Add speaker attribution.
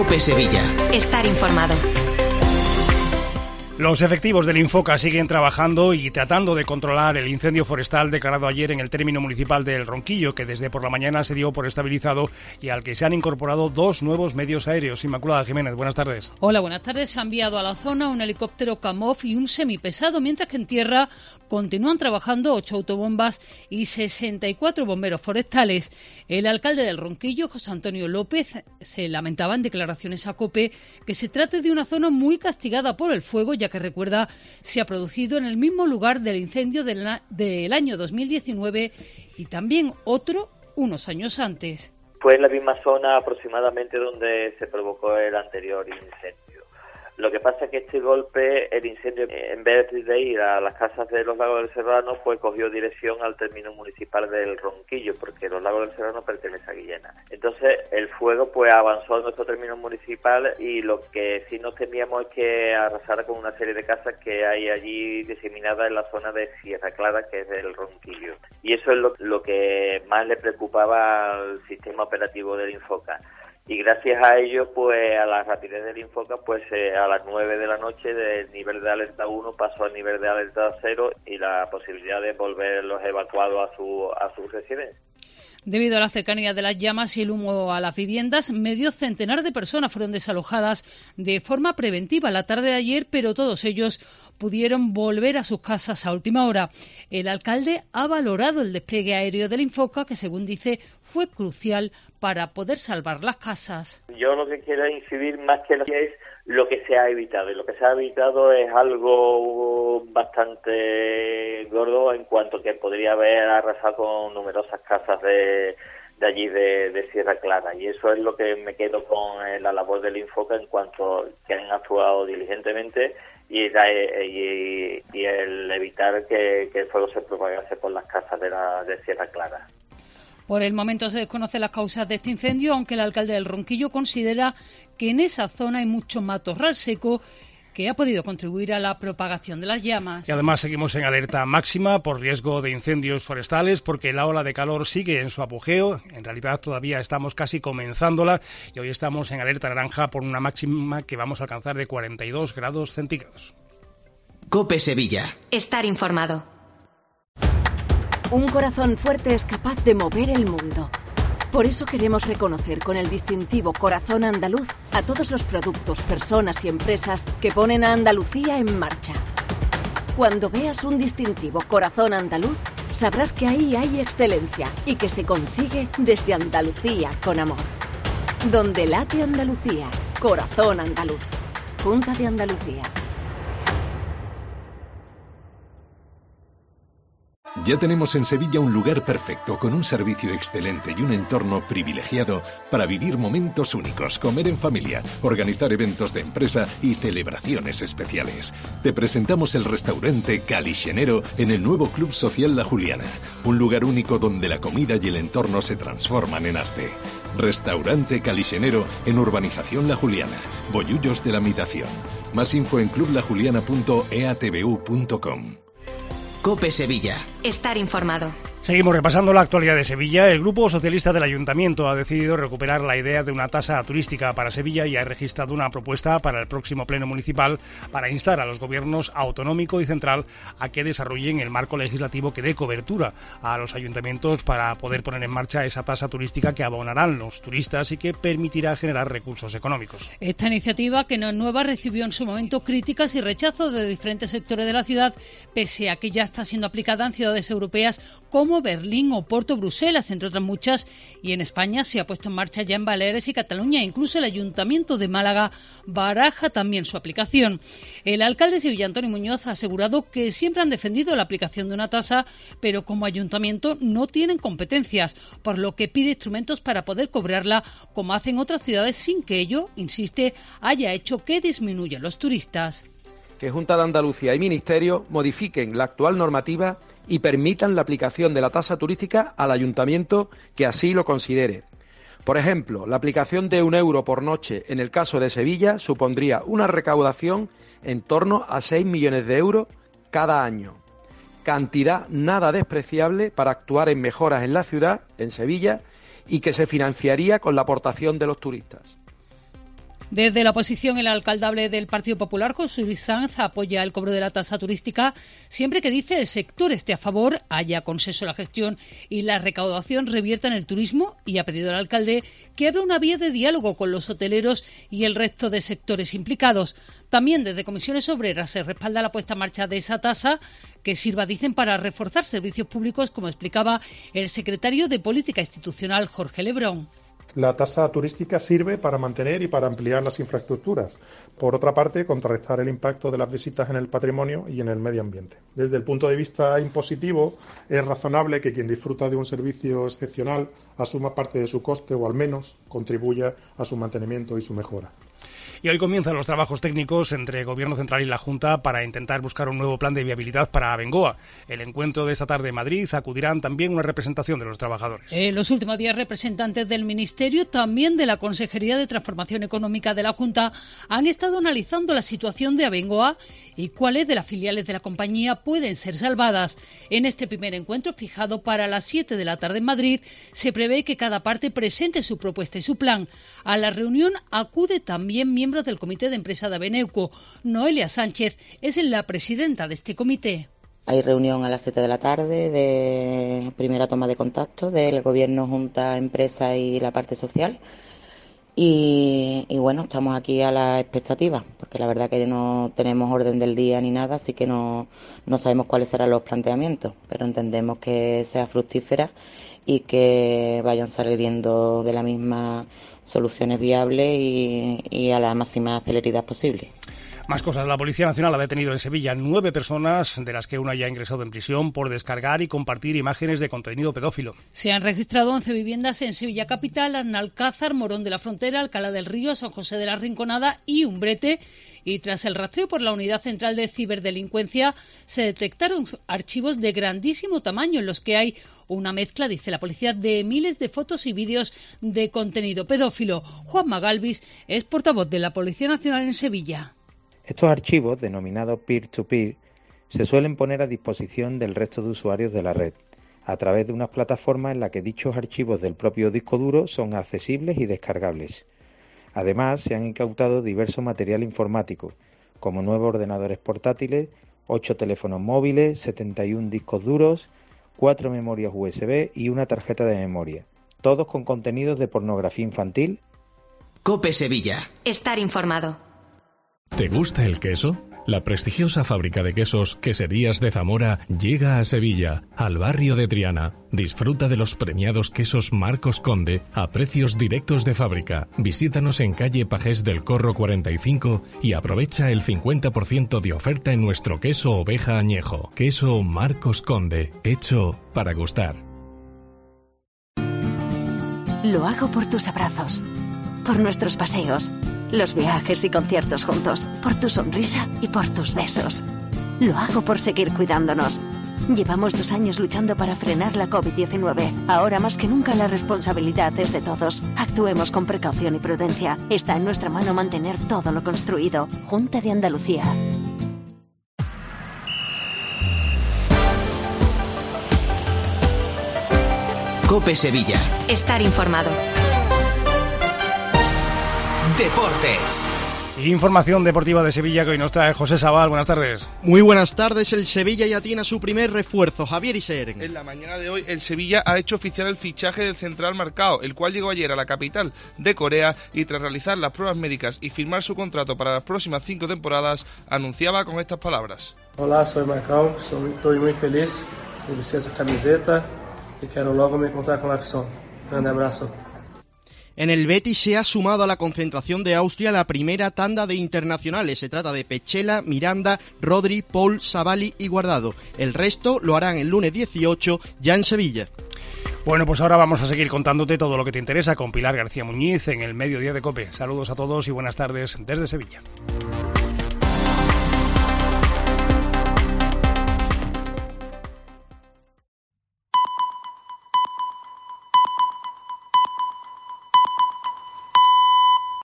Speaker 1: COPE Sevilla.
Speaker 2: Estar informado.
Speaker 3: Los efectivos del Infoca siguen trabajando y tratando de controlar el incendio forestal declarado ayer en el término municipal del Ronquillo, que desde por la mañana se dio por estabilizado y al que se han incorporado 2 nuevos medios aéreos. Inmaculada Jiménez, buenas tardes.
Speaker 4: Hola, buenas tardes. Se ha enviado a la zona un helicóptero Kamov y un semipesado, mientras que en tierra continúan trabajando 8 autobombas y 64 bomberos forestales. El alcalde del Ronquillo, José Antonio López, se lamentaba en declaraciones a COPE que se trate de una zona muy castigada por el fuego, ya que recuerda se ha producido en el mismo lugar del incendio del año 2019 y también otro unos años antes.
Speaker 5: Fue en la misma zona aproximadamente donde se provocó el anterior incendio. Lo que pasa es que este golpe, el incendio, en vez de ir a las casas de los Lagos del Serrano, pues cogió dirección al término municipal del Ronquillo, porque los Lagos del Serrano pertenecen a Guillena. Entonces, el fuego pues avanzó a nuestro término municipal y lo que sí nos temíamos es que arrasara con una serie de casas que hay allí diseminadas en la zona de Sierra Clara, que es del Ronquillo. Y eso es lo que más le preocupaba al sistema operativo del Infoca. Y gracias a ello, pues a la rapidez del Infoca, pues a las 9 de la noche del nivel de alerta 1 pasó al nivel de alerta 0 y la posibilidad de volver los evacuados a su residencia.
Speaker 4: Debido a la cercanía de las llamas y el humo a las viviendas, medio centenar de personas fueron desalojadas de forma preventiva la tarde de ayer, pero todos ellos pudieron volver a sus casas a última hora. El alcalde ha valorado el despliegue aéreo del Infoca, que según dice fue crucial para poder salvar las casas.
Speaker 5: Yo lo que quiero incidir más que es lo que se ha evitado, y lo que se ha evitado es algo bastante gordo en cuanto que podría haber arrasado con numerosas casas de allí de Sierra Clara, y eso es lo que me quedo con la labor del Infoca en cuanto que han actuado diligentemente y el evitar que el fuego se propagase por las casas de Sierra Clara.
Speaker 4: Por el momento se desconocen las causas de este incendio, aunque el alcalde del Ronquillo considera que en esa zona hay mucho matorral seco que ha podido contribuir a la propagación de las llamas.
Speaker 3: Y además seguimos en alerta máxima por riesgo de incendios forestales porque la ola de calor sigue en su apogeo. En realidad todavía estamos casi comenzándola y hoy estamos en alerta naranja por una máxima que vamos a alcanzar de 42 grados centígrados.
Speaker 1: COPE Sevilla.
Speaker 2: Estar informado.
Speaker 6: Un corazón fuerte es capaz de mover el mundo. Por eso queremos reconocer con el distintivo Corazón Andaluz a todos los productos, personas y empresas que ponen a Andalucía en marcha. Cuando veas un distintivo Corazón Andaluz, sabrás que ahí hay excelencia y que se consigue desde Andalucía con amor. Donde late Andalucía, Corazón Andaluz. Junta de Andalucía.
Speaker 7: Ya tenemos en Sevilla un lugar perfecto, con un servicio excelente y un entorno privilegiado para vivir momentos únicos, comer en familia, organizar eventos de empresa y celebraciones especiales. Te presentamos el restaurante Calixenero en el nuevo Club Social La Juliana, un lugar único donde la comida y el entorno se transforman en arte. Restaurante Calixenero en Urbanización La Juliana, Bollullos de la Mitación. Más info en clublajulliana.eatvu.com.
Speaker 1: COPE Sevilla.
Speaker 2: Estar informado.
Speaker 3: Seguimos repasando la actualidad de Sevilla. El Grupo Socialista del Ayuntamiento ha decidido recuperar la idea de una tasa turística para Sevilla y ha registrado una propuesta para el próximo Pleno Municipal para instar a los gobiernos autonómico y central a que desarrollen el marco legislativo que dé cobertura a los ayuntamientos para poder poner en marcha esa tasa turística que abonarán los turistas y que permitirá generar recursos económicos.
Speaker 4: Esta iniciativa, que no es nueva, recibió en su momento críticas y rechazos de diferentes sectores de la ciudad, pese a que ya está siendo aplicada en ciudades europeas como Berlín, Oporto, Bruselas, entre otras muchas, y en España se ha puesto en marcha ya en Baleares y Cataluña. Incluso el Ayuntamiento de Málaga baraja también su aplicación. El alcalde sevillano Antonio Muñoz ha asegurado que siempre han defendido la aplicación de una tasa, pero como ayuntamiento no tienen competencias, por lo que pide instrumentos para poder cobrarla, como hacen otras ciudades, sin que ello, insiste, haya hecho que disminuyan los turistas.
Speaker 8: Que Junta de Andalucía y Ministerio modifiquen la actual normativa y permitan la aplicación de la tasa turística al ayuntamiento que así lo considere. Por ejemplo, la aplicación de €1 por noche en el caso de Sevilla supondría una recaudación en torno a 6 millones de euros cada año. Cantidad nada despreciable para actuar en mejoras en la ciudad, en Sevilla, y que se financiaría con la aportación de los turistas.
Speaker 4: Desde la oposición, el alcaldable del Partido Popular, José Luis Sanz, apoya el cobro de la tasa turística siempre que, dice, el sector esté a favor, haya consenso en la gestión y la recaudación revierta en el turismo, y ha pedido al alcalde que abra una vía de diálogo con los hoteleros y el resto de sectores implicados. También desde Comisiones Obreras se respalda la puesta en marcha de esa tasa que sirva, dicen, para reforzar servicios públicos, como explicaba el secretario de Política Institucional, Jorge Lebrón.
Speaker 9: La tasa turística sirve para mantener y para ampliar las infraestructuras. Por otra parte, contrarrestar el impacto de las visitas en el patrimonio y en el medio ambiente. Desde el punto de vista impositivo, es razonable que quien disfruta de un servicio excepcional asuma parte de su coste o al menos contribuya a su mantenimiento y su mejora.
Speaker 3: Y hoy comienzan los trabajos técnicos entre Gobierno Central y la Junta para intentar buscar un nuevo plan de viabilidad para Abengoa. El encuentro de esta tarde en Madrid acudirán también una representación de los trabajadores. En
Speaker 4: los últimos días, representantes del Ministerio, también de la Consejería de Transformación Económica de la Junta, han estado analizando la situación de Abengoa y cuáles de las filiales de la compañía pueden ser salvadas. En este primer encuentro, fijado para las 7 de la tarde en Madrid, se prevé que cada parte presente su propuesta y su plan. A la reunión acude también miembros del Comité de Empresa de Abeneuco. Noelia Sánchez es la presidenta de este comité.
Speaker 10: Hay reunión a las 7 de la tarde de primera toma de contacto del Gobierno, Junta, Empresa y la parte social. Y bueno, estamos aquí a la expectativa, porque la verdad que no tenemos orden del día ni nada, así que no sabemos cuáles serán los planteamientos, pero entendemos que sea fructífera y que vayan saliendo de la misma soluciones viables y a la máxima celeridad posible.
Speaker 3: Más cosas. La Policía Nacional ha detenido en Sevilla 9 personas, de las que una ya ha ingresado en prisión por descargar y compartir imágenes de contenido pedófilo.
Speaker 4: Se han registrado 11 viviendas en Sevilla capital, Alcázar, Morón de la Frontera, Alcalá del Río, San José de la Rinconada y Umbrete. Y tras el rastreo por la Unidad Central de Ciberdelincuencia, se detectaron archivos de grandísimo tamaño en los que hay una mezcla, dice la policía, de miles de fotos y vídeos de contenido pedófilo. Juanma Galvis es portavoz de la Policía Nacional en Sevilla.
Speaker 11: Estos archivos, denominados peer-to-peer, se suelen poner a disposición del resto de usuarios de la red, a través de unas plataformas en las que dichos archivos del propio disco duro son accesibles y descargables. Además, se han incautado diverso material informático, como 9 ordenadores portátiles, 8 teléfonos móviles, 71 discos duros, 4 memorias USB y una tarjeta de memoria, todos con contenidos de pornografía infantil.
Speaker 1: COPE Sevilla.
Speaker 2: Estar informado.
Speaker 12: ¿Te gusta el queso? La prestigiosa fábrica de quesos Queserías de Zamora llega a Sevilla, al barrio de Triana. Disfruta de los premiados quesos Marcos Conde a precios directos de fábrica. Visítanos en calle Pajés del Corro 45 y aprovecha el 50% de oferta en nuestro queso oveja añejo. Queso Marcos Conde, hecho para gustar.
Speaker 13: Lo hago por tus abrazos, por nuestros paseos, los viajes y conciertos juntos, por tu sonrisa y por tus besos. Lo hago por seguir cuidándonos. Llevamos 2 años luchando para frenar la COVID-19. Ahora más que nunca la responsabilidad es de todos. Actuemos con precaución y prudencia. Está en nuestra mano mantener todo lo construido. Junta de Andalucía.
Speaker 1: COPE Sevilla.
Speaker 2: Estar informado.
Speaker 1: Deportes.
Speaker 3: Información deportiva de Sevilla que hoy nos trae José Sabal. Buenas tardes.
Speaker 14: Muy buenas tardes. El Sevilla ya tiene su primer refuerzo, Javier Iser.
Speaker 15: En la mañana de hoy, el Sevilla ha hecho oficial el fichaje del central Marcao, el cual llegó ayer a la capital de Corea y tras realizar las pruebas médicas y firmar su contrato para las próximas 5 temporadas, anunciaba con estas palabras.
Speaker 16: Hola, soy Marcao, estoy muy feliz de vestir esa camiseta y quiero luego me encontrar con la afición. Grande abrazo.
Speaker 14: En el Betis se ha sumado a la concentración de Austria la primera tanda de internacionales. Se trata de Pechela, Miranda, Rodri, Paul, Savali y Guardado. El resto lo harán el lunes 18 ya en Sevilla.
Speaker 3: Bueno, pues ahora vamos a seguir contándote todo lo que te interesa con Pilar García Muñiz en el Mediodía de COPE. Saludos a todos y buenas tardes desde Sevilla.